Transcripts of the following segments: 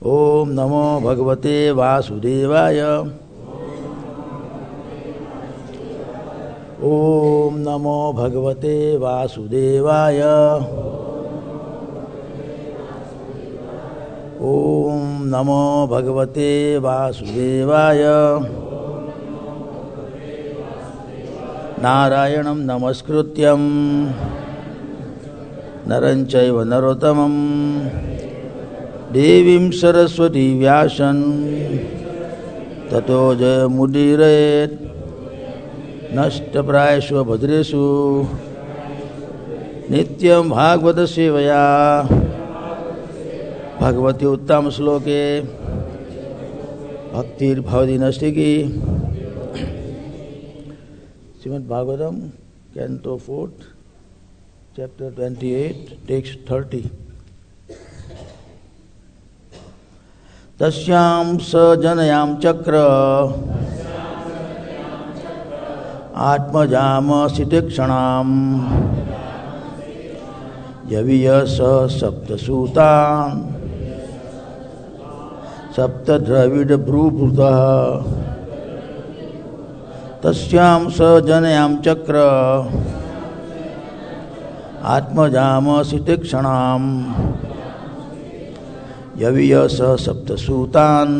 ओम नमो भगवते वासुदेवाय। ओम नमो भगवते वासुदेवाय। ओम नमो भगवते वासुदेवाय। नारायणं नमस्कृत्यं नरं चैव नरोत्तमं देवीं सरस्वती व्यासं ततो जयमुदीरयेत्। नष्टप्रायेषु भद्रेषु नित्यं भागवत सेवया भगवती उत्तम श्लोके भक्तिर्भवति नष्टिकी। Shrimad Bhagavatam canto 4 chapter 28 text 30। तस्यां स जनयां चक्र आत्मजामसितिक्षणाम् यवियस सप्तसूतान् सप्तद्रविडभ्रूभृतः। तस्यां स जनयां चक्र आत्मजामसितिक्षणाम् यवियस सप्तसूतान्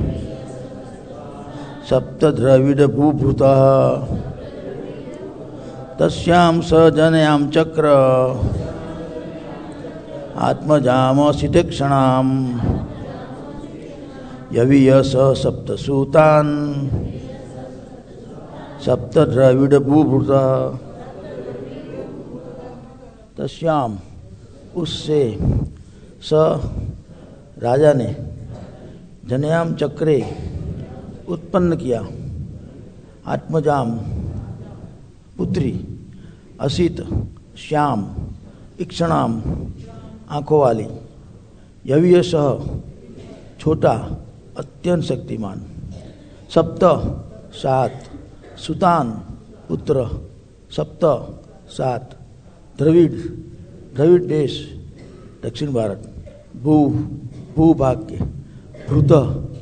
सप्तद्रविडभ्रूभृतः। तस्यां स जनयां चक्र आत्मजामसितिक्षणाम् यवियस सप्तसूतान् सप्तद्रविडभ्रूभृतः। तस्याम उससे स राजा ने जनयाम चक्रे उत्पन्न किया आत्मजाम पुत्री असित श्याम इक्षणाम आँखों वाली यवियश छोटा अत्यंत शक्तिमान सप्त 7 सुतान पुत्र सप्त 7 द्रविड़ देश दक्षिण भारत भूभाग के भृत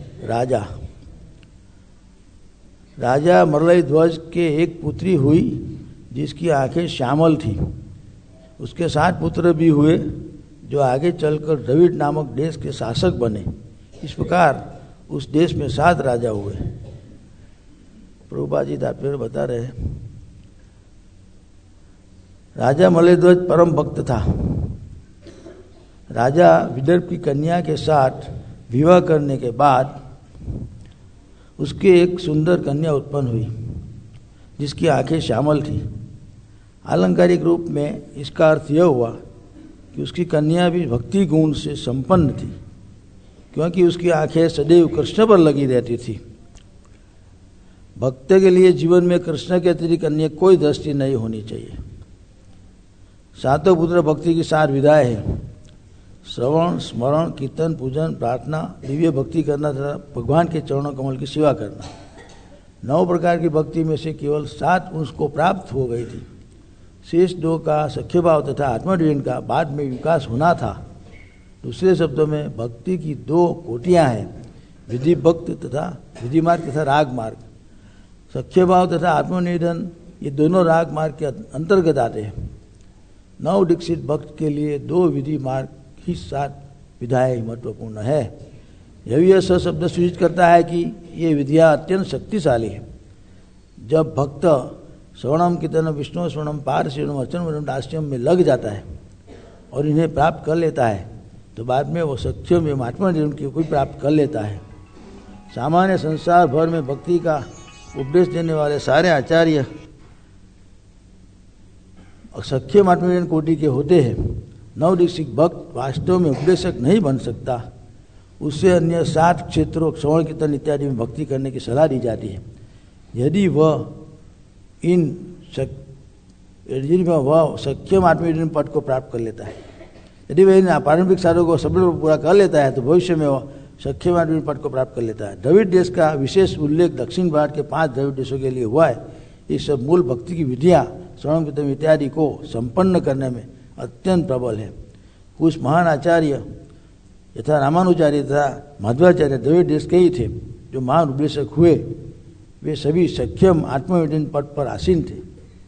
राजा मरलय ध्वज के एक पुत्री हुई जिसकी आंखें श्यामल थी। उसके 7 पुत्र भी हुए जो आगे चलकर द्रविड़ नामक देश के शासक बने। इस प्रकार उस देश में 7 राजा हुए। प्रभुपाद जी तात्पर्य बता रहे हैं। राजा मलयध्वज परम भक्त था। राजा विदर्भ की कन्या के साथ विवाह करने के बाद उसके एक सुंदर कन्या उत्पन्न हुई जिसकी आंखें श्यामल थी। आलंकारिक रूप में इसका अर्थ यह हुआ कि उसकी कन्या भी भक्ति गुण से संपन्न थी क्योंकि उसकी आंखें सदैव कृष्ण पर लगी रहती थी। भक्त के लिए जीवन में कृष्ण के अतिरिक्त अन्य कोई दृष्टि नहीं होनी चाहिए। 7 पुत्र भक्ति की 7 विधाएं हैं। श्रवण स्मरण कीर्तन पूजन प्रार्थना दिव्य भक्ति करना तथा भगवान के चरणों कमल की सेवा करना। 9 प्रकार की भक्ति में से केवल 7 उसको प्राप्त हो गई थी। शेष 2 का सख्य भाव तथा आत्मनिवेदन का बाद में विकास होना था। दूसरे शब्दों में भक्ति की 2 कोटियां हैं, विधि भक्त तथा विधि मार्ग तथा राग मार्ग। सख्य भाव तथा आत्मनिवेदन ये दोनों राग मार्ग के अंतर्गत आते हैं। 9 दीक्षित भक्त के लिए 2 विधि मार्ग ही 7 विधाएं महत्वपूर्ण है। यह शब्द सूचित करता है कि ये विधियां अत्यंत शक्तिशाली है। जब भक्त श्रवणम कीर्तनम विष्णु श्रवणम पारसेवनम अर्चनम दास्यम में लग जाता है और इन्हें प्राप्त कर लेता है तो बाद में वो सख्य में आत्मनिवेदन की कोई प्राप्त कर लेता है। सामान्य संसार भर में भक्ति का उपदेश देने वाले सारे आचार्य सख्य आत्मनिवेदन कोटि के होते हैं। 9 दीक्षित भक्त वास्तव में उपदेशक नहीं बन सकता। उससे अन्य 7 क्षेत्रों श्रवण कीर्तन इत्यादि में भक्ति करने की सलाह दी जाती है। यदि वह सख्यम आत्मनिवेदन पद को प्राप्त कर लेता है, यदि वह इन पारंपरिक साधनों को सफल पूरा कर लेता है तो भविष्य में वह सख्यम आत्मनिवेदन पद को प्राप्त कर लेता है। द्रविड़ देश का विशेष उल्लेख दक्षिण भारत के 5 द्रविड़ देशों के लिए हुआ है। ये सब मूल भक्ति की विधियां श्रवण कीर्तन इत्यादि को संपन्न करने में अत्यंत प्रबल है। कुछ महान आचार्य यथा रामानुचार्य तथा माधवाचार्य द्वय देश के ही थे जो महान उपदेशक हुए, वे सभी सख्यम आत्मविदन पद पर आसीन थे।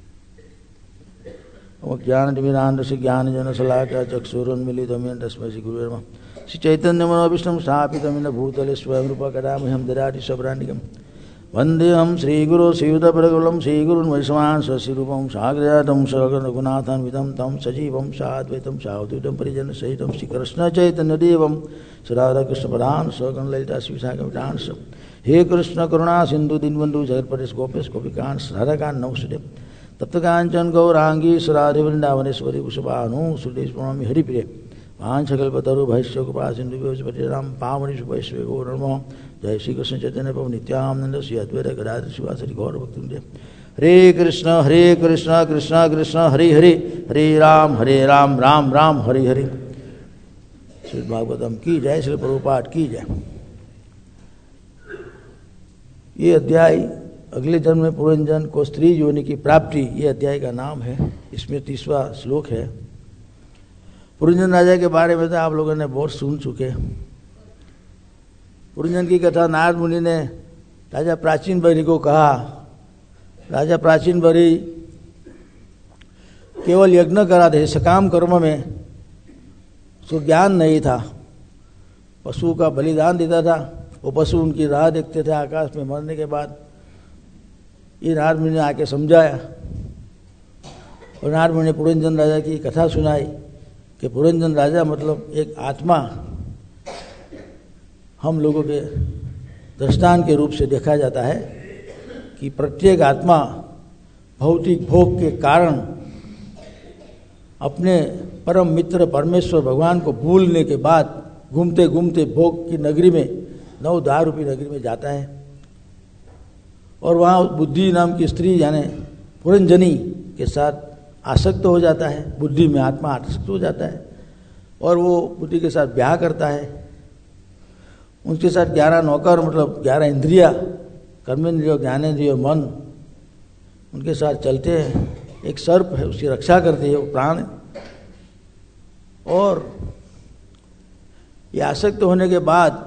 ज्ञान विरान से ज्ञान जन सलाहका चक्षुरुन्मीलितं येन तस्मै श्री गुरुवे नमः। श्री चैतन्य मनोभीष्टं स्थापितं भूतले स्वयं रूप कदामह्यं ददाति स्वपदान्तिकं। वन्देऽहं श्रीगुरो श्रीयुतपदकमलं श्रीगुरुन् वैष्णवान् स्वस्वरूपं साग्रजातं सगुणान्वितं तं सजीवं साद्वैतं सावधूतं परिजनसहितं श्रीकृष्णचैतन्यदेवं श्रीराधाकृष्णपदान् स्वगणललिता श्रीविशाखान्वितांश्च। हे कृष्ण करुणा सिंधु दीनबंधु जगत्पतेश गोपेश गोपिकांश राधाकांत नमस्ते। तप्तकांचन गौरांगी राधे वृंदावनेश्वरी वृषभानु सुरेश प्रणमी हरिप्रिय वांछकल्पतरु भैष्य कृपा सिंधु राम पावनी शुभैश्व गौर नमः। जय श्री कृष्ण चैतन्य प्रभु नित्यानंद श्री अद्वैत गदाधर शिवासादि गौर भक्तवृंद। हरे कृष्ण कृष्ण कृष्ण हरे हरे, हरे राम राम हरे हरे। श्री भागवतम की जय, श्री प्रभुपाद की जय। ये अध्याय अगले जन्म में पुनर्जन्म को स्त्री योनि की प्राप्ति, ये अध्याय का नाम है। इसमें 30वां श्लोक है। पुरंजन राजा के बारे में तो आप लोगों ने बहुत सुन चुके। पुरंजन की कथा नारद मुनि ने राजा प्राचीन बरी को कहा। राजा प्राचीन बरी केवल यज्ञ करा थे, सकाम कर्म में उसको ज्ञान नहीं था। पशु का बलिदान देता था, वो पशु उनकी राह देखते थे आकाश में मरने के बाद। ये नारद मुनि ने आके समझाया और नारद मुनि ने पुरंजन राजा की कथा सुनाई कि पुरंजन राजा मतलब एक आत्मा हम लोगों के दृष्टांत के रूप से देखा जाता है कि प्रत्येक आत्मा भौतिक भोग के कारण अपने परम मित्र परमेश्वर भगवान को भूलने के बाद घूमते घूमते भोग की नगरी में, 9 दार रूपी नगरी में जाता है और वहाँ बुद्धि नाम की स्त्री यानी पुरंजनी के साथ आसक्त हो जाता है। बुद्धि में आत्मा आसक्त हो जाता है और वो बुद्धि के साथ ब्याह करता है। उनके साथ 11 नौकर मतलब 11 इंद्रिया, कर्मेंद्रिय, ज्ञानेंद्रिय, मन उनके साथ चलते हैं। एक सर्प है, उसकी रक्षा करते हैं वो प्राण। और ये आसक्त होने के बाद,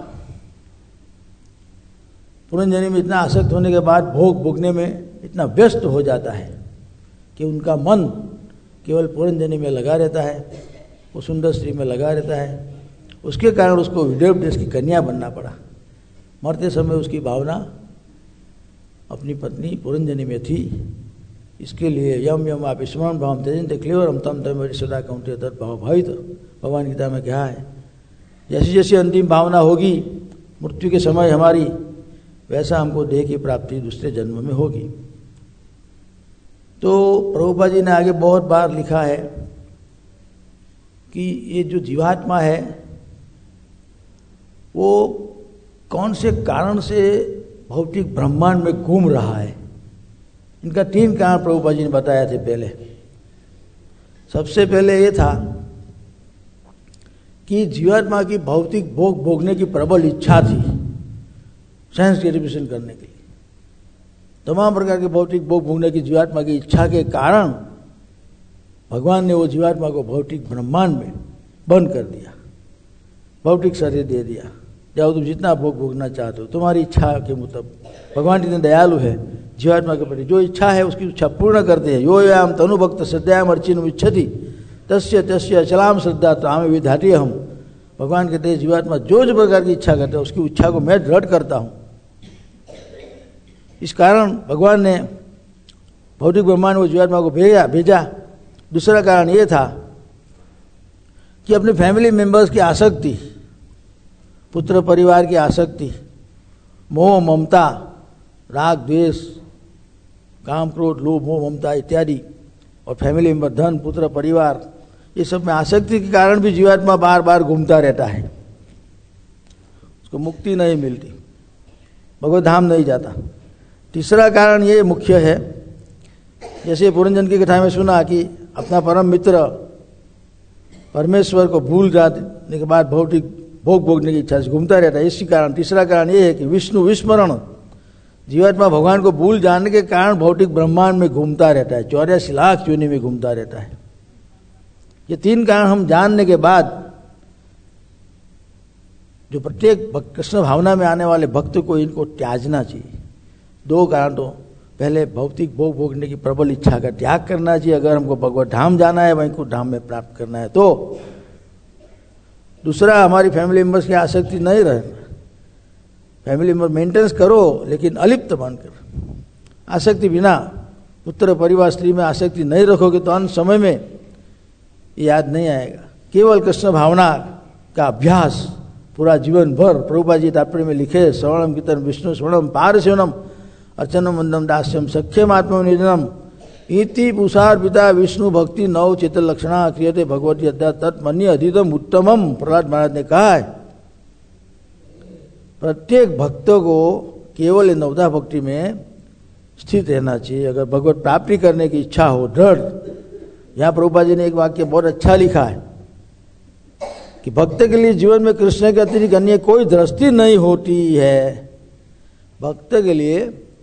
पुरंजनी में इतना आसक्त होने के बाद भोग भोगने में इतना व्यस्त हो जाता है कि उनका मन केवल पुरंजनी में लगा रहता है, वो सुंदर स्त्री में लगा रहता है। उसके कारण उसको विदेव देश की कन्या बनना पड़ा। मरते समय उसकी भावना अपनी पत्नी पुरंजनी में थी। इसके लिए यम यम आप स्मरण भाव तेजंते क्लेवरम तम तम सदा कौंते तत् भाव भावित। भगवान गीता में कहा है जैसी जैसी अंतिम भावना होगी मृत्यु के समय हमारी, वैसा हमको देह की प्राप्ति दूसरे जन्म में होगी। तो प्रभुपाद जी ने आगे बहुत बार लिखा है कि ये जो जीवात्मा है वो कौन से कारण से भौतिक ब्रह्मांड में घूम रहा है। इनका 3 कारण प्रभुपाद जी ने बताया थे पहले। सबसे पहले ये था कि जीवात्मा की भौतिक भोग भोगने की प्रबल इच्छा थी, सेंस ग्रेटिफिकेशन करने के लिए। तमाम प्रकार के भौतिक भोग भोगने की जीवात्मा की इच्छा के कारण भगवान ने वो जीवात्मा को भौतिक ब्रह्मांड में बंद कर दिया, भौतिक शरीर दे दिया। जाओ तुम जितना भोग भोगना चाहते हो, तुम्हारी इच्छा के मुताबिक। भगवान जितने दयालु है जीवात्मा के प्रति, जो इच्छा है उसकी इच्छा पूर्ण करते हैं। यो याम तनु भक्त श्रद्धायाम अर्चिन इच्छति तस्य तस्य अचलाम श्रद्धा ताम विधाती हम। भगवान कहते हैं जीवात्मा जो जो प्रकार की इच्छा करता है उसकी इच्छा को मैं दृढ़ करता हूँ। इस कारण भगवान ने भौतिक ब्रह्मांड को जीवात्मा को भेजा। दूसरा कारण ये था कि अपने फैमिली मेंबर्स की आसक्ति, पुत्र परिवार की आसक्ति, मोह ममता, राग द्वेष, काम क्रोध लोभ मोह ममता इत्यादि, और फैमिली मेंबर धन पुत्र परिवार, ये सब में आसक्ति के कारण भी जीवात्मा बार बार घूमता रहता है। उसको मुक्ति नहीं मिलती, भगवत धाम नहीं जाता। तीसरा कारण ये मुख्य है, जैसे पुरंजन की कथा में सुना कि अपना परम मित्र परमेश्वर को भूल जाने के बाद भौतिक भोग भोगने की इच्छा से घूमता रहता है। इसी कारण तीसरा कारण ये है कि विष्णु विस्मरण, जीवात्मा भगवान को भूल जाने के कारण भौतिक ब्रह्मांड में घूमता रहता है, 84 लाख योनि में घूमता रहता है। ये 3 कारण हम जानने के बाद जो प्रत्येक कृष्ण भावना में आने वाले भक्त को इनको त्यागना चाहिए। दो कारण तो, पहले भौतिक भोग भोगने की प्रबल इच्छा का त्याग करना चाहिए अगर हमको भगवत धाम जाना है, वैकुंठ धाम में प्राप्त करना है तो। दूसरा, हमारी फैमिली मेंबर्स की आसक्ति नहीं रहना। फैमिली मेंबर मेंटेनेंस करो लेकिन अलिप्त बनकर, आसक्ति बिना। पुत्र परिवार स्त्री में आसक्ति नहीं रखोगे तो अंत समय में याद नहीं आएगा। केवल कृष्ण भावना का अभ्यास पूरा जीवन भर, प्रभुपाद जी तात्पर्य में लिखे, श्रवणम कीर्तन विष्णु स्मरणम पारसेवनम अर्चनम वंदनम दास्यम सख्यम आत्मनिधनम इति पुषार पिता विष्णु भक्ति नव चित्त लक्षणा क्रियते भगवती अध्यात्म तत्मन्य अधितम उत्तमम। प्रहलाद महाराज ने कहा है प्रत्येक भक्त को केवल नवदा भक्ति में स्थित रहना चाहिए अगर भगवत प्राप्ति करने की इच्छा हो दृढ़। यहाँ प्रभुपाद जी ने एक वाक्य बहुत अच्छा लिखा है कि भक्त के लिए जीवन में कृष्ण के अतिरिक्त अन्य कोई दृष्टि नहीं होती है। भक्त के लिए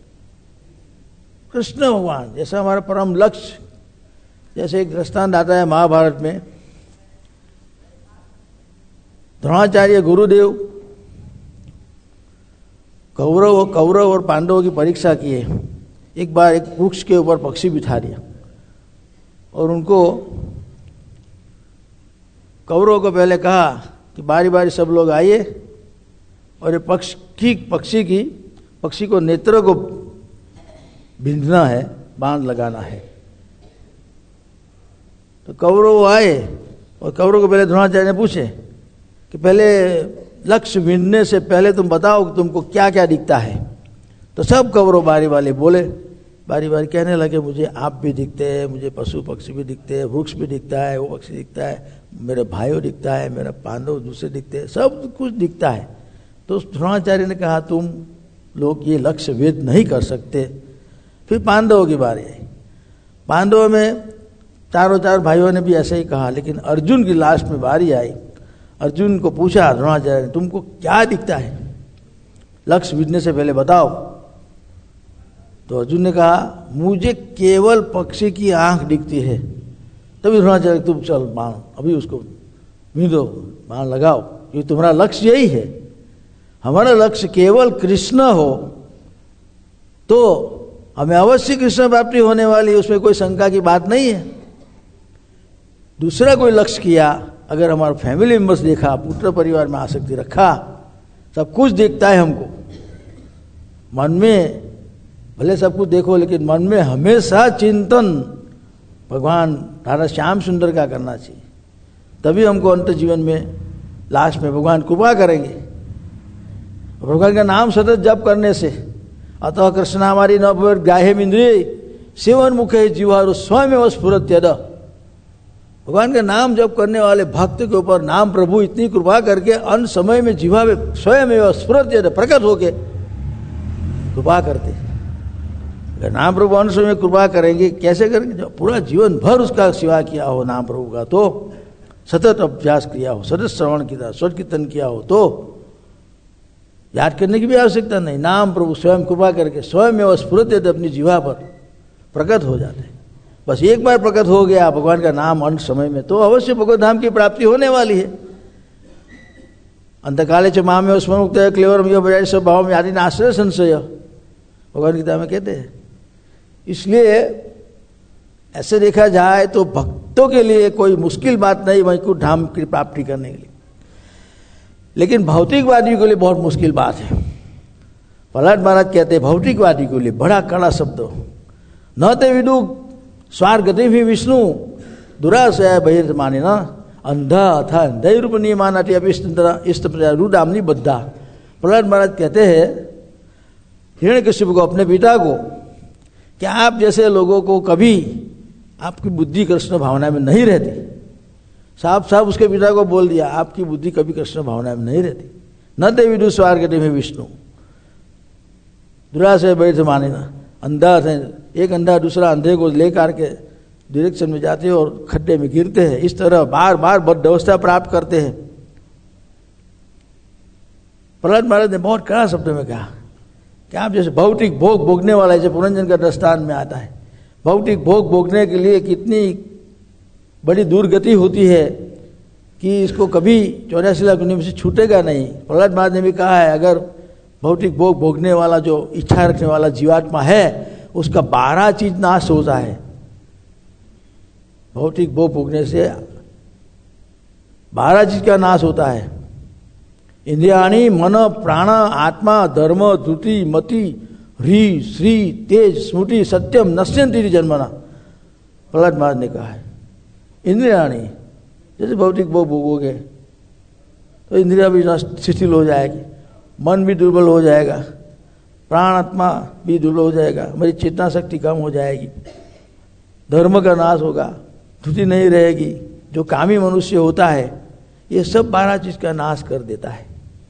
कृष्ण भगवान जैसा हमारा परम लक्ष्य। जैसे एक दृष्टांत आता है महाभारत में, द्रोणाचार्य गुरुदेव कौरव और पांडवों की परीक्षा किए। एक बार एक वृक्ष के ऊपर पक्षी बिठा दिया और उनको कौरवों को पहले कहा कि बारी बारी सब लोग आइए और ये पक्षी को नेत्र को बिंधना है, बांध लगाना है। तो कौरव आए और कौरव को पहले द्रोणाचार्य ने पूछे कि पहले लक्ष्य बिंधने से पहले तुम बताओ कि तुमको क्या क्या दिखता है। तो सब कौरव बारी वाले बोले, बारी बारी कहने लगे मुझे आप भी दिखते हैं, मुझे पशु पक्षी भी दिखते हैं, वृक्ष भी दिखता है, वो पक्षी दिखता है, मेरे भाइयों दिखता है, मेरा पांडव दूसरे दिखते हैं, सब कुछ दिखता है। तो द्रोणाचार्य ने कहा तुम लोग ये लक्ष्य भेद नहीं कर सकते। फिर पांडवों की बारी आई। पांडवों में चार भाइयों ने भी ऐसे ही कहा, लेकिन अर्जुन की लास्ट में बारी आई। अर्जुन को पूछा द्रोणाचार्य ने तुमको क्या दिखता है, लक्ष्य भेदने से पहले बताओ। तो अर्जुन ने कहा मुझे केवल पक्षी की आंख दिखती है। तभी द्रोणाचार्य तुम चल बाण अभी उसको बींधो, बाण लगाओ, क्योंकि तुम्हारा लक्ष्य यही है। हमारा लक्ष्य केवल कृष्ण हो तो हमें अवश्य कृष्ण प्राप्ति होने वाली, उसमें कोई शंका की बात नहीं है। दूसरा कोई लक्ष्य किया, अगर हमारा फैमिली मेंबर्स देखा, पुत्र परिवार में आसक्ति रखा, सब कुछ देखता है हमको, मन में भले सब कुछ देखो लेकिन मन में हमेशा चिंतन भगवान राधा श्याम सुंदर का करना चाहिए। तभी हमको अंत जीवन में लास्ट में भगवान कृपा करेंगे। भगवान का नाम सतत जप करने से अतः कृष्ण हमारी न गाहे इंद्रिय सेवन मुखे जीवारु स्वयं स्फुरत यद। भगवान का नाम जप करने वाले भक्त के ऊपर नाम प्रभु इतनी कृपा करके अंत समय में जीवा में स्वयं स्फुरत यद प्रकट होके कृपा करते। अगर नाम प्रभु अंत समय में कृपा करेंगे, कैसे करेंगे, जब पूरा जीवन भर उसका सेवा किया हो नाम प्रभु का, तो सतत अभ्यास किया हो, सतत श्रवण किया, स्वच्छ कीर्तन किया हो, तो याद करने की भी आवश्यकता नहीं। नाम प्रभु स्वयं कृपा करके स्वयं स्फुरत अपनी जीवा पर प्रकट हो जाते हैं। बस एक बार प्रकट हो गया भगवान का नाम अंत समय में, तो अवश्य भगवत धाम की प्राप्ति होने वाली है। अंतकाले च माम में स्मरण मुक्त क्लेवर में बजाय सब भाव में आदि आश्रय संशय, भगवान गीता में कहते हैं। इसलिए ऐसे देखा जाए तो भक्तों के लिए कोई मुश्किल बात नहीं वैकुंठ धाम की प्राप्ति करने के लिए, लेकिन भौतिकवादियों के लिए बहुत मुश्किल बात है। प्रहलाद महाराज कहते हैं भौतिकवादी के लिए बड़ा कड़ा शब्द, न ते विदु स्वार्गति भी विष्णु दुराशय बहिर्थ माने न अंधा अथा अंधय रूप नियमान इष्ट रुदामनी बद्धा। प्रहलाद महाराज कहते हैं हिरण्यकशिपु को, अपने पिता को, कि आप जैसे लोगों को कभी आपकी बुद्धि कृष्ण भावना में नहीं रहती। साफ साफ उसके पिता को बोल दिया आपकी बुद्धि कभी कृष्ण भावना में नहीं रहती। न ते विदु स्वार्गति में विष्णु दुराशय बहिर्थ माने न अंधा है। एक अंधा दूसरा अंधे को लेकर के डायरेक्शन में जाते हैं और खड्डे में गिरते हैं। इस तरह बार बार बद्अवस्था प्राप्त करते हैं। प्रहलाद महाराज ने बहुत कड़ा शब्द में कहा कि आप जैसे भौतिक भोग भोगने वाला, जैसे पुरंजन का दृष्टांत में आता है, भौतिक भोग भोगने के लिए कितनी बड़ी दुर्गति होती है। कि इसको कभी 84 लाख योनि में से छूटेगा नहीं। प्रहलाद महाराज ने भी कहा है, अगर भौतिक भोग भोगने वाला जो इच्छा रखने वाला जीवात्मा है उसका 12 चीज नाश होता है। भौतिक भोग भोगने से 12 चीज का नाश होता है। इंद्रियाणी, मन, प्राण, आत्मा, धर्म, धृति, मति, ह्री, श्री, तेज, स्मृति, सत्यम नश्यन्ति जन्मना, प्रहलाद महाराज ने कहा है। इंद्रियाणी, जैसे भौतिक भोग भोगोगे तो इंद्रिया भी शिथिल हो जाएगी, मन भी दुर्बल हो जाएगा, प्राण आत्मा भी दुर्बल हो जाएगा, मेरी चेतना शक्ति कम हो जाएगी, धर्म का नाश होगा, धृति नहीं रहेगी। जो कामी मनुष्य होता है ये सब 12 चीज का नाश कर देता है।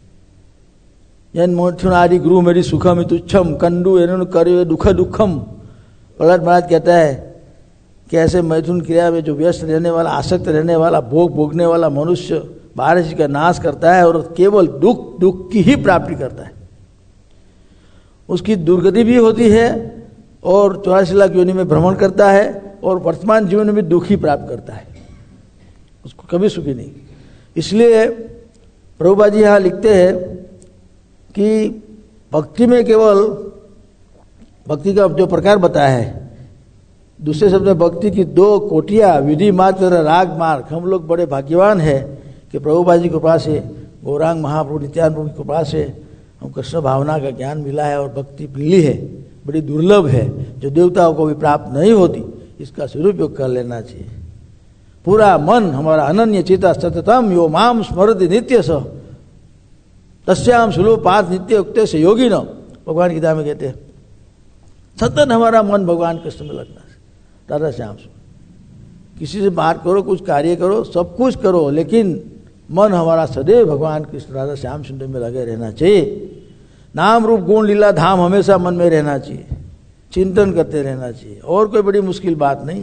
जन मोक्षण आदि गुरु मेरी सुखम तुच्छम कंडू एन करे दुख दुखम। प्रहलाद महाराज कहता है कि ऐसे मैथुन क्रिया में जो व्यस्त रहने वाला, आसक्त रहने वाला, भोग भोगने वाला मनुष्य 12 चीज का नाश करता है और केवल दुख की ही प्राप्ति करता है। उसकी दुर्गति भी होती है और 84 लाख योनि में भ्रमण करता है और वर्तमान जीवन में भी दुख ही प्राप्त करता है, उसको कभी सुखी नहीं। इसलिए प्रभुपाद जी यहाँ लिखते हैं कि भक्ति में केवल भक्ति का जो प्रकार बताया है, दूसरे शब्द में भक्ति की 2 कोटियाँ, विधि मार्ग और राग मार्ग। हम लोग बड़े भाग्यवान हैं कि प्रभुपाद जी की कृपा से, गौरांग महाप्रभु नित्यानंद प्रभु की कृपा से हम कृष्ण भावना का ज्ञान मिला है और भक्ति मिली है, बड़ी दुर्लभ है, जो देवताओं को भी प्राप्त नहीं होती। इसका सदुपयोग कर लेना चाहिए। पूरा मन हमारा अनन्य चेता सततम यो माम स्मरति नित्य स तस्याम सुलभ पार्थ नित्य उक्ते से योगी न। भगवान गीता में कहते हैं सतत हमारा मन भगवान कृष्ण में लगना है, राधा श्याम से। किसी से बात करो, कुछ कार्य करो, सब कुछ करो, लेकिन मन हमारा सदैव भगवान कृष्ण राधा श्याम सुंदर में लगे रहना चाहिए। नाम रूप गुण लीला धाम हमेशा मन में रहना चाहिए, चिंतन करते रहना चाहिए, और कोई बड़ी मुश्किल बात नहीं।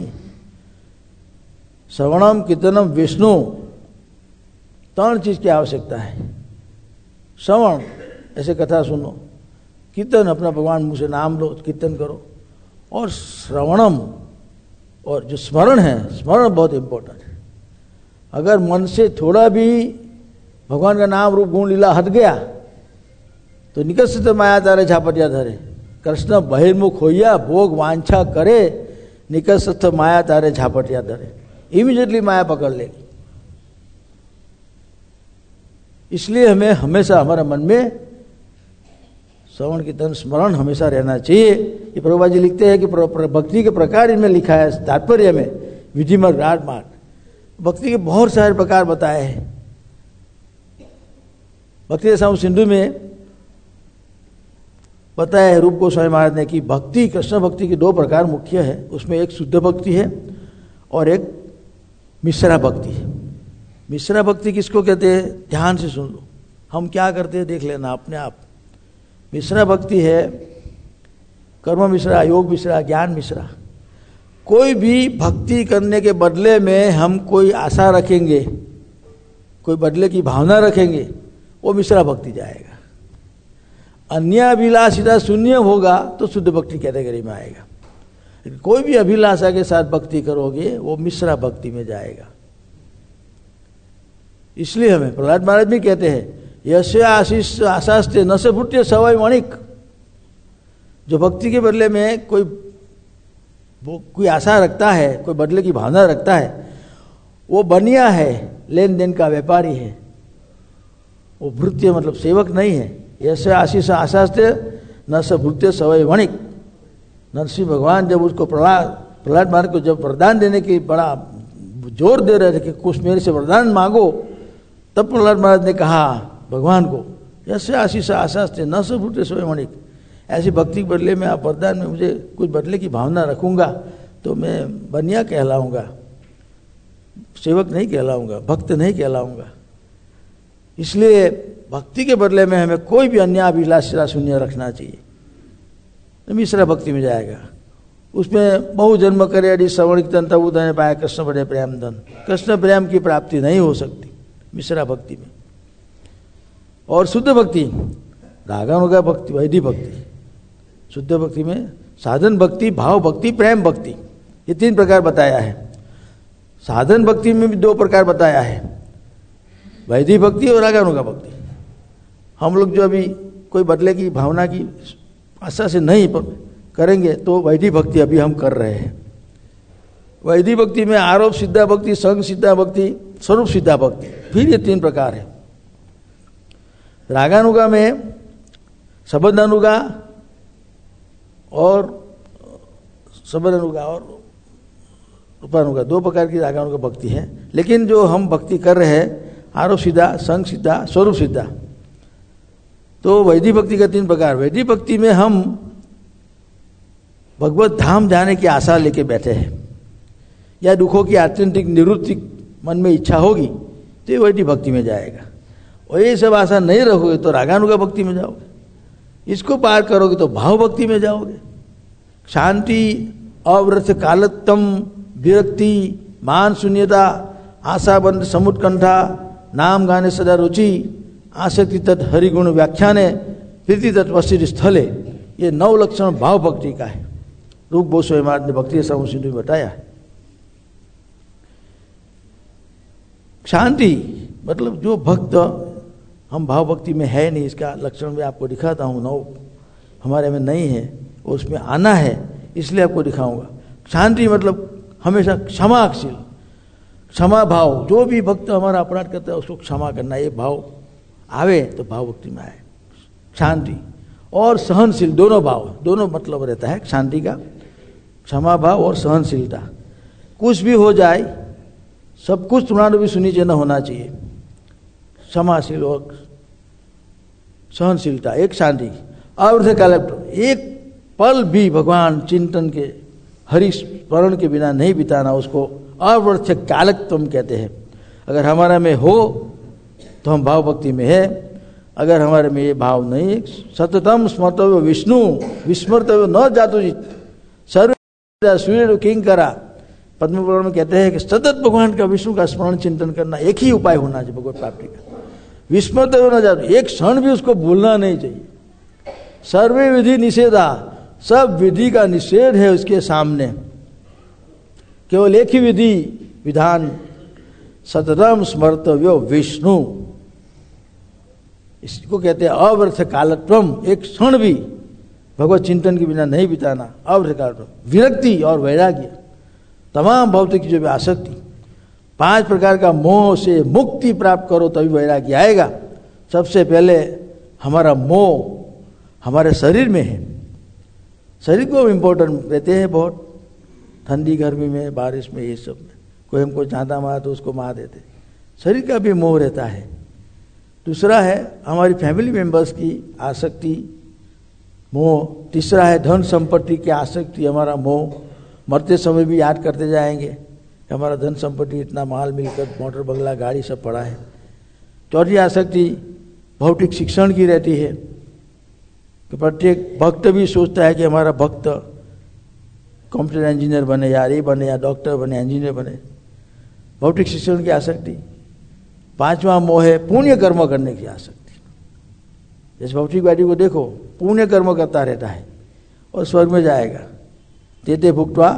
श्रवणम कीर्तनम विष्णु, 3 चीज की आवश्यकता है। श्रवण, ऐसे कथा सुनो, कीर्तन अपना भगवान मुंह से नाम लो, कीर्तन करो, और श्रवणम, और जो स्मरण है, स्मरण बहुत इंपॉर्टेंट है। अगर मन से थोड़ा भी भगवान का नाम रूप गुण लीला हट गया तो निकट माया तारे झापटिया धरे, कृष्ण बहिर्मुख होइया भोग वांछा करे, निकट माया तारे झापटिया धरे, इमीडिएटली माया पकड़ लेगी। इसलिए हमें हमेशा हमारे मन में श्रवण कीर्तन स्मरण हमेशा रहना चाहिए। ये प्रभुपाद जी लिखते हैं कि भक्ति के प्रकार इनमें लिखा है तात्पर्य में, विधि मार्ग राग मार्ग। भक्ति के बहुत सारे प्रकार बताए हैं। भक्ति रसायन सिंधु में बताया है रूप गोस्वामी महाराज ने कि भक्ति, कृष्ण भक्ति के 2 प्रकार मुख्य है। उसमें एक शुद्ध भक्ति है और एक मिश्रा भक्ति है। मिश्रा भक्ति किसको कहते हैं, ध्यान से सुन लो, हम क्या करते हैं देख लेना अपने आप। मिश्रा भक्ति है कर्म मिश्रा, योग मिश्रा, ज्ञान मिश्रा। कोई भी भक्ति करने के बदले में हम कोई आशा रखेंगे, कोई बदले की भावना रखेंगे, वो मिश्रा भक्ति जाएगा। अन्य अभिलाषिता शून्य होगा तो शुद्ध भक्ति कैटेगरी में आएगा। कोई भी अभिलाषा के साथ भक्ति करोगे वो मिश्रा भक्ति में जाएगा। इसलिए हमें प्रहलाद महाराज भी कहते हैं यस्य आशीष आशास्ते न से फुट्य सवय वणिक। जो भक्ति के बदले में कोई आशा रखता है, कोई बदले की भावना रखता है, वो बनिया है, लेन देन का व्यापारी है, वो भृत्य मतलब सेवक नहीं है। यस्य आशीष आशास्ते न से भृत्य सवय वणिक। नरसिंह भगवान जब उसको प्रहलाद महाराज को जब वरदान देने की बड़ा जोर दे रहे थे कि कुछ मेरे से वरदान मांगो, तब प्रहलाद महाराज ने कहा भगवान को यस्य आशीष आशास्ते न से भृत्य सवय वणिक। ऐसी भक्ति के बदले में आप वरदान में मुझे कुछ बदले की भावना रखूंगा तो मैं बनिया कहलाऊंगा, सेवक नहीं कहलाऊंगा, भक्त नहीं कहलाऊंगा। इसलिए भक्ति के बदले में हमें कोई भी अन्य अभिलाषा शून्य रखना चाहिए, मिश्रा भक्ति में जाएगा। उसमें बहु जन्म करे यदि श्रवण कीर्तन तब उदय पाए कृष्ण बड़े प्रेम धन। कृष्ण प्रेम की प्राप्ति नहीं हो सकती मिश्रा भक्ति में। और शुद्ध भक्ति, रागानुगा भक्ति, वैदिक भक्ति। शुद्ध भक्ति में साधन भक्ति, भाव भक्ति, प्रेम भक्ति, ये 3 प्रकार बताया है। साधन भक्ति में भी 2 प्रकार बताया है। वैदिक भक्ति और रागानुगा भक्ति। हम लोग जो अभी कोई बदले की भावना की आशा से नहीं करेंगे तो वैदिक भक्ति अभी हम कर रहे हैं। वैदिक भक्ति में आरोप सिद्धा भक्ति, संग सिद्धा भक्ति, स्वरूप सिद्धा भक्ति, फिर ये 3 प्रकार है। रागानुगा में संबंधानुगा और रूपानुगा 2 प्रकार की रागानुगा भक्ति है। लेकिन जो हम भक्ति कर रहे हैं आरोप सिद्धा, संग सिद्धा, स्वरूप सिद्धा, तो वैदिक भक्ति का 3 प्रकार। वैदिक भक्ति में हम भगवत धाम जाने की आशा लेके बैठे हैं या दुखों की आत्यंतिक निवृत्ति मन में इच्छा होगी तो ये वैदिक भक्ति में जाएगा। और ये सब आशा नहीं रखोगे तो रागानुगा भक्ति में जाओगे। इसको पार करोगे तो भाव भक्ति में जाओगे। शांति, अव्रत कालत्तम, विरक्ति, मान शून्यता, आशाबंध समुत्कंठा, नाम गाने सदा रुचि, आसक्ति तत् हरिगुण व्याख्याने, प्रीति तत्वशिर स्थले, ये 9 लक्षण भाव भक्ति का है। रूप गोस्वामी महाराज ने भक्ति सामूसिंधु में बताया है। शांति मतलब जो भक्त हम भाव भक्ति में है नहीं, इसका लक्षण मैं आपको दिखाता हूँ। 9 हमारे में नहीं है, उसमें आना है इसलिए आपको दिखाऊंगा। शांति मतलब हमेशा क्षमाशील, क्षमा भाव, जो भी भक्त हमारा अपराध करता है उसको क्षमा करना, ये भाव आवे तो भाव भक्ति में आए। शांति और सहनशील, दोनों भाव, दोनों मतलब रहता है शांति का, क्षमा भाव और सहनशीलता। कुछ भी हो जाए सब कुछ तुम्हारा भी सुनिचे न होना चाहिए, क्षमाशील और सहनशीलता, एक शांति। और एक पल भी भगवान चिंतन के हरि स्मरण के बिना नहीं बिताना, उसको अवर्थ कालत्वम कहते हैं। अगर हमारा में हो तो हम भाव भक्ति में है, अगर हमारे में ये भाव नहीं, सततम स्मर्तव्य विष्णु विस्मर्तव्य न जातुजित सर्व सूर्य किंग करा। पद्म पुराण में कहते हैं कि सतत भगवान का, विष्णु का स्मरण चिंतन करना एक ही उपाय होना चाहिए भगवत प्राप्ति का। विस्मर्तव्य न जातु, एक क्षण भी उसको भूलना नहीं चाहिए। सर्वे विधि निषेधा, सब विधि का निषेध है उसके सामने, केवल एक ही विधि विधान, सततम स्मर्तव्यो विष्णु, इसको कहते हैं अव्यर्थ कालत्वम। एक क्षण भी भगवत चिंतन के बिना नहीं बिताना, अव्यर्थ कालत्वम। विरक्ति और वैराग्य, तमाम भौतिक जो भी आसक्ति, 5 प्रकार का मोह से मुक्ति प्राप्त करो तभी वैराग्य आएगा। सबसे पहले हमारा मोह हमारे शरीर में है, शरीर को इम्पोर्टेंट देते हैं बहुत, ठंडी गर्मी में, बारिश में, ये सब में। कोई हमको चांदा मारा तो उसको मार देते, शरीर का भी मोह रहता है। दूसरा है हमारी फैमिली मेंबर्स की आसक्ति, मोह। तीसरा है धन संपत्ति की आसक्ति, हमारा मोह। मरते समय भी याद करते जाएंगे हमारा धन संपत्ति, इतना माल मिलकर, मोटर बंगला गाड़ी सब पड़ा है। चौथी आसक्ति भौतिक शिक्षण की रहती है कि प्रत्येक भक्त भी सोचता है कि हमारा भक्त कंप्यूटर इंजीनियर बने, या ये बने, या डॉक्टर बने, इंजीनियर बने, भौतिक शिक्षण की आसक्ति। 5वां मोह है पुण्य कर्म करने की आसक्ति। जैसे भौतिक वादी को देखो, पुण्य कर्म करता रहता है और स्वर्ग में जाएगा, तेते भुक्त्वा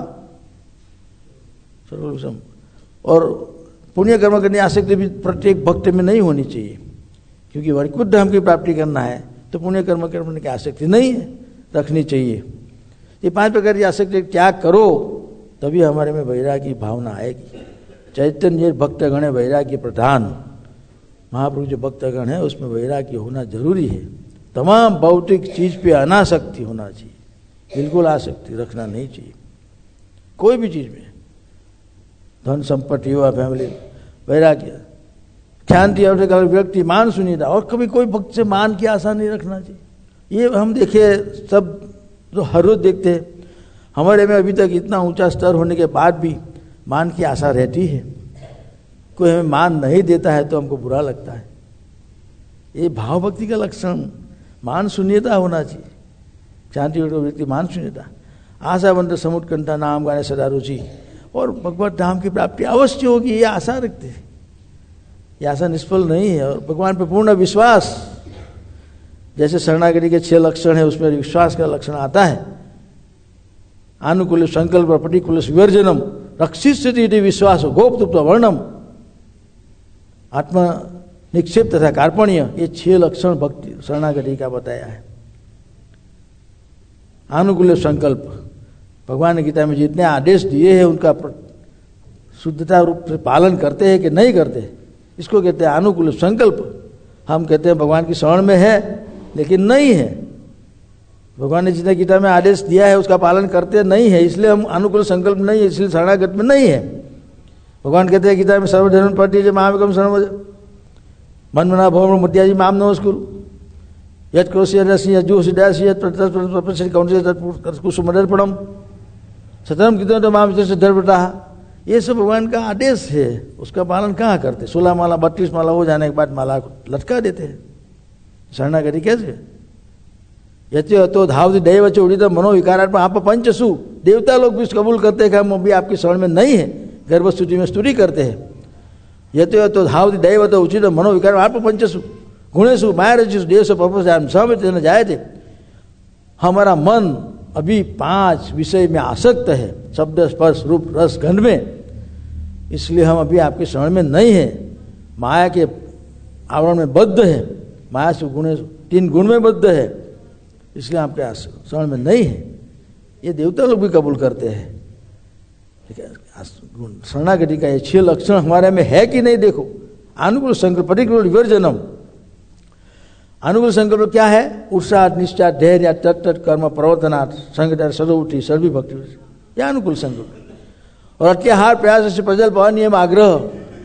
सर्वसम। और पुण्य कर्म करने की आसक्ति भी प्रत्येक भक्त में नहीं होनी चाहिए, क्योंकि वैकुंठ धाम की प्राप्ति करना है तो पुण्य कर्म करने की आसक्ति नहीं है, रखनी चाहिए। ये 5 प्रकार की आसक्ति त्याग करो तभी हमारे में वैराग्य की भावना आएगी। चैतन्य भक्तगण है वैराग्य प्रधान, महाप्रभु जो भक्तगण है उसमें वैराग्य होना जरूरी है। तमाम भौतिक चीज पे अनासक्ति होना चाहिए, बिल्कुल आसक्ति रखना नहीं चाहिए कोई भी चीज में। धन संपत्ति हुआ, फैमिली, वैराग्य, शांति, और व्यक्ति, मान सुनीता, और कभी कोई भक्त से मान की आशा नहीं रखना चाहिए। ये हम देखे सब जो हर रोज देखते हैं, हमारे में अभी तक इतना ऊंचा स्तर होने के बाद भी मान की आशा रहती है। कोई हमें मान नहीं देता है तो हमको बुरा लगता है। ये भाव भक्ति का लक्षण मान शून्यता होना चाहिए। शांति व्यक्ति, मान शून्यता, आशावंत समुत्कंठा, नाम गाने सदा रुचि, और भगवत धाम की प्राप्ति अवश्य होगी, ये आशा रखते हैं। ये आशा निष्फल नहीं है। और भगवान पर पूर्ण विश्वास, जैसे शरणागति के 6 लक्षण है उसमें विश्वास का लक्षण आता है। अनुकूल संकल्प प्रतिकूल विवर्जनम रक्षिष्यति विश्वास गोप्तुप्त वर्णम। आत्मा निक्षेप तथा कार्पण्य, ये 6 लक्षण भक्ति शरणागति का बताया है। अनुकूल संकल्प, भगवान ने गीता में जितने आदेश दिए हैं उनका शुद्धता रूप से पालन करते हैं कि नहीं करते, इसको कहते हैं अनुकूल संकल्प। हम कहते हैं भगवान की शरण में है लेकिन नहीं है, भगवान ने जितने गीता में आदेश दिया है उसका पालन करते नहीं है, इसलिए हम अनुकूल संकल्प नहीं है, इसलिए शरणागत में नहीं है। भगवान कहते हैं गीता में सर्वधर्म परित्यज्य मामेकं शरणं मन्मना भव मध्याजी माम नमस्कुरु यत् करोसि यदसि यज्जुषि दासि यत् प्रत्यक्षि कौंसे तत्कुसुमदर्पणम सतरम कीर्तन तो माम से धर्मता, ये सब भगवान का आदेश है, उसका पालन कहाँ करते? 16 माला 32 माला हो जाने के बाद माला को लटका देते हैं। शरणागति कैसे? यत्यो तो धावति दैव च उदित मनोविकारात्म आप पंचसु, देवता लोग भी कबूल करते हैं कि हम अभी आपकी शरण में नहीं है, गर्भस्तुति में स्तुति करते हैं। यत्यो तो धावति दैव तो उचित मनोविकार आप पंचसु गुणेशु मायारजिषु देश पपसाम समित न जाए थे। हमारा मन अभी 5 विषय में आसक्त है, शब्द स्पर्श रूप रस गंध में, इसलिए हम अभी आपके शरण में नहीं है, माया के आवरण में बद्ध है, माया से गुण 3 गुण में बद्ध है, इसलिए आपके शरण में नहीं है। ये देवता लोग भी कबूल करते हैं। ठीक है, शरणागति का ये 6 लक्षण हमारे में है कि नहीं देखो। अनुकूल संकल्प प्रतिकूल विवर्जनम, अनुकूल संकल्प क्या है? उत्साह निष्ठा धैर्य तत्त कर्म प्रवर्तनार्थ संगठन सदोठी सर्वी भक्ति, यह अनुकूल संकल्प। और अत्याहार प्रयास से प्रजल्प अनियम आग्रह,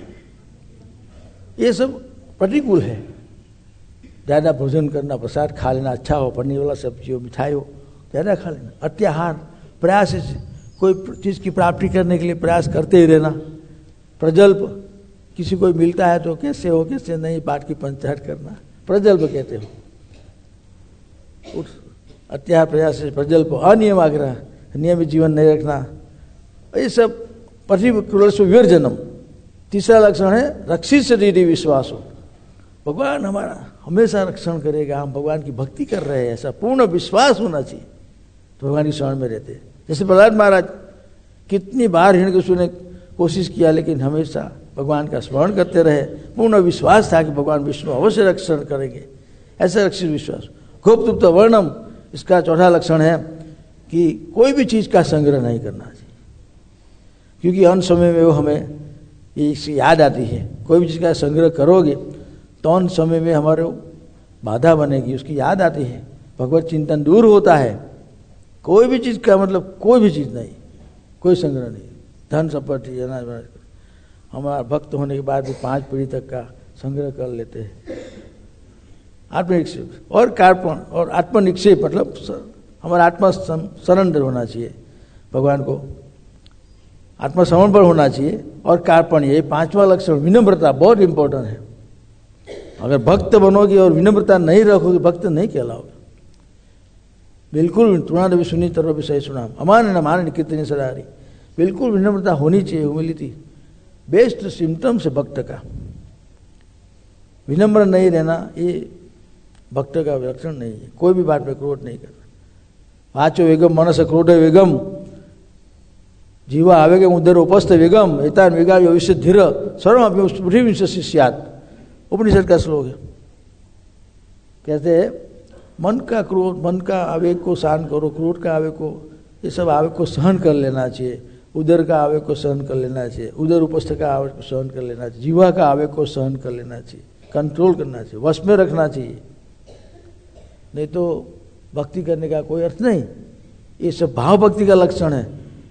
ये सब प्रतिकूल है। ज़्यादा भोजन करना, प्रसाद खा लेना, अच्छा हो, पनीर वाला सब्जी हो, मिठाई हो, ज़्यादा खा लेना। अत्याहार प्रयास से कोई चीज़ की प्राप्ति करने के लिए प्रयास करते ही रहना। प्रजल्प, किसी को मिलता है तो कैसे हो कैसे नहीं, बात की पंचायत करना, प्रजल्प कहते हो। अत्याहार प्रयास से प्रजल्प अनियम आग्रह, नियमित जीवन नहीं रखना, ये सब प्रतिकूल विवर्जनम। तीसरा लक्षण है रक्षित शरीर विश्वास हो, भगवान हमारा हमेशा रक्षण करेगा, हम भगवान की भक्ति कर रहे हैं, ऐसा पूर्ण विश्वास होना चाहिए तो भगवान की शरण में रहते। जैसे प्रहलाद महाराज कितनी बार हिरण्यकशिपु ने कोशिश किया लेकिन हमेशा भगवान का स्मरण करते रहे, पूर्ण विश्वास था कि भगवान विष्णु अवश्य रक्षण करेंगे, ऐसा रक्षित विश्वास। गोप्तुप्त वर्णम, इसका चौथा लक्षण है कि कोई भी चीज़ का संग्रह नहीं करना चाहिए, क्योंकि अन्य समय में वो हमें ये याद आती है। कोई भी चीज़ का संग्रह करोगे तो अन्य समय में हमारे बाधा बनेगी, उसकी याद आती है, भगवत चिंतन दूर होता है। कोई भी चीज़ का मतलब कोई भी चीज़ नहीं, कोई संग्रह नहीं, धन संपत्ति अनाज, हमारा भक्त होने के बाद भी 5 पीढ़ी तक का संग्रह कर लेते हैं। आत्मनिक्षेप और कार्पण और आत्मनिक्षेप, मतलब हमारा आत्मा सरेंडर होना चाहिए भगवान को, आत्मसमर्पण होना चाहिए। और कार्पण, ये 5वां लक्षण विनम्रता, बहुत इंपॉर्टेंट है। अगर भक्त बनोगे और विनम्रता नहीं रखोगे, भक्त नहीं कहलाओगे। बिल्कुल तुणादि सुनी तरह भी सही सुना अमान न मान कीर्तनी सदारी, बिल्कुल विनम्रता होनी चाहिए। ह्यूमिलिटी बेस्ट सिम्टम्स है भक्त का। विनम्र नहीं रहना ये भक्त का लक्षण नहीं है। कोई भी बात में क्रोध नहीं करना। वाचो वेगम मनस क्रोध वेगम, जीवा आवेगम उदर उपस्थ वेगम, एतान वेगा भविष्य धीर सर्व पृथ्वी शिष्यात, उपनिषद का श्लोक है। कहते हैं मन का क्रोध, मन का आवेग को शांत करो, क्रोध का आवेग को, ये सब आवेग को सहन कर लेना चाहिए। उदर का आवेग को सहन कर लेना चाहिए, उदर उपस्थ का आवेग को सहन कर लेना चाहिए, जीवा का आवेग को सहन कर लेना चाहिए, कंट्रोल करना चाहिए, वश में रखना चाहिए, नहीं तो भक्ति करने का कोई अर्थ नहीं। ये सब भाव भक्ति का लक्षण है।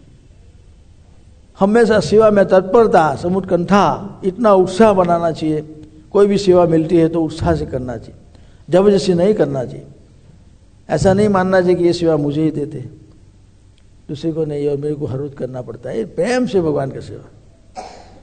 हमेशा सेवा में तत्परता, समुत्कंठा, इतना उत्साह बनाना चाहिए। कोई भी सेवा मिलती है तो उत्साह से करना चाहिए, जबरदस्ती नहीं करना चाहिए। ऐसा नहीं मानना चाहिए कि ये सेवा मुझे ही देते, दूसरे को नहीं, और मेरे को हर रोज करना पड़ता है। प्रेम से भगवान का सेवा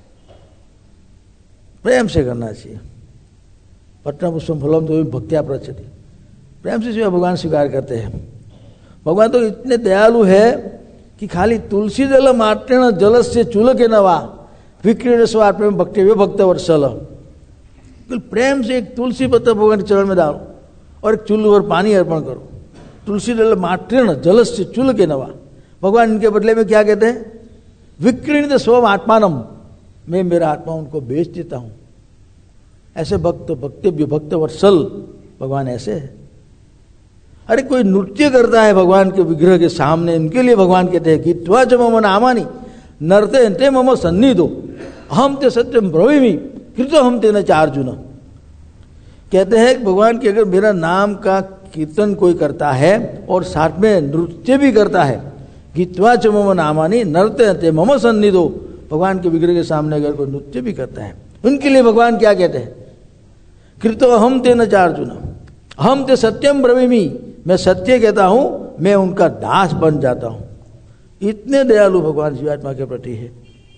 प्रेम से करना चाहिए। पट्टम पुष्पम फलम तो भक्त्या प्रचति, प्रेम से सेवा भगवान स्वीकार करते हैं। भगवान तो इतने दयालु है कि खाली तुलसी दल मात्रेण जल से चूल के नवा विक्रीण स्वार प्रेम भक्ति वे भक्त वर्षल, प्रेम से एक तुलसी पत्ता भगवान के चरण में डालो और एक चूल्हे पर पानी अर्पण करो। तुलसी दल मात्रेण जल से चूल के नवा, भगवान इनके बदले में क्या कहते हैं? विक्रीणित स्वम आत्मानम, मैं मेरा आत्मा उनको बेच देता हूं। ऐसे भक्त भक्ति भक्त वत्सल भगवान ऐसे है। अरे कोई नृत्य करता है भगवान के विग्रह के सामने, इनके लिए भगवान कहते हैं गीत्वा च मम नामानि नरते ते मम सन्निधो अहम ते सत्यम ब्रवीमि कृतो हम ते न चार्जुन। कहते हैं कि भगवान की अगर मेरा नाम का कीर्तन कोई करता है और साथ में नृत्य भी करता है, गीत्वा च मम नामानि नरते ते मम सन्निधो, भगवान के विग्रह के सामने अगर कोई नृत्य भी करता है, उनके लिए भगवान क्या कहते हैं, कृतो अहम ते न चार्जुन अहम ते सत्यम ब्रवीमि, मैं सत्य कहता हूं, मैं उनका दास बन जाता हूं। इतने दयालु भगवान जीवात्मा के प्रति है,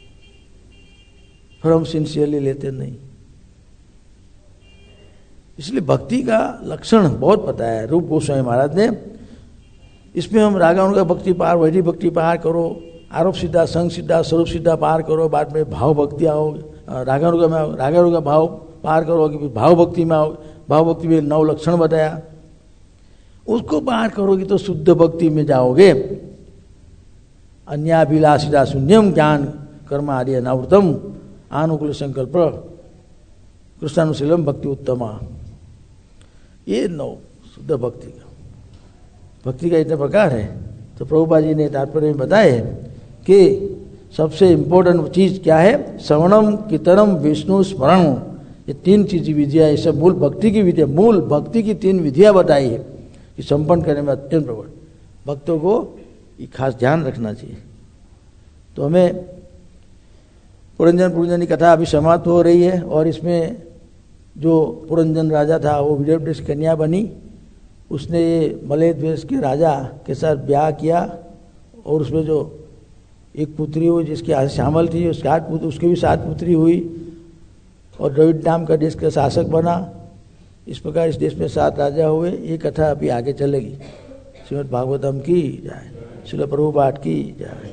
पर हम सिंसियरली लेते नहीं। इसलिए भक्ति का लक्षण बहुत पता है रूप गोस्वामी महाराज ने। इसमें हम रागानुगा भक्ति पार, वैधि भक्ति पार करो, आरोप सिद्धा, संग सिद्धा, स्वरूप सिद्धा पार करो, बाद में भाव भक्ति आओगे, रागानुगा भाव पार करोगे, भाव भक्ति में आओगे, भाव भक्ति में 9 लक्षण बताया, उसको पार करोगे तो शुद्ध भक्ति में जाओगे। अन्याभिलाषिता शून्यम ज्ञान कर्म आदि अनावृतम आनुकूल संकल्प कृष्णानुशीलम भक्ति उत्तमा, ये 9 शुद्ध भक्ति का। भक्ति का इतने प्रकार है, तो प्रभुपाद जी ने तात्पर्य में बताए कि सबसे इम्पोर्टेंट चीज क्या है, श्रवणम कीर्तनम विष्णु स्मरण, ये 3 चीज विधियां, ये सब मूल भक्ति की विधिया, मूल भक्ति की 3 विधियां बताई है कि संपन्न करने में अत्यंत प्रबल भक्तों को ये खास ध्यान रखना चाहिए। तो हमें पुरंजन की कथा अभी समाप्त हो रही है, और इसमें जो पुरंजन राजा था वो विजयदेश कन्या बनी, उसने ये मलय देश के राजा के साथ ब्याह किया, और उसमें जो एक पुत्री हुई जिसकी श्यामल थी, उसकी भी 7 पुत्री हुई, और द्रविड़ नाम का देश का शासक बना। इस प्रकार इस देश में 7 राजा हुए। ये कथा अभी आगे चलेगी। श्रीमद् भागवतम की जय, श्रील प्रभुपाद की जय।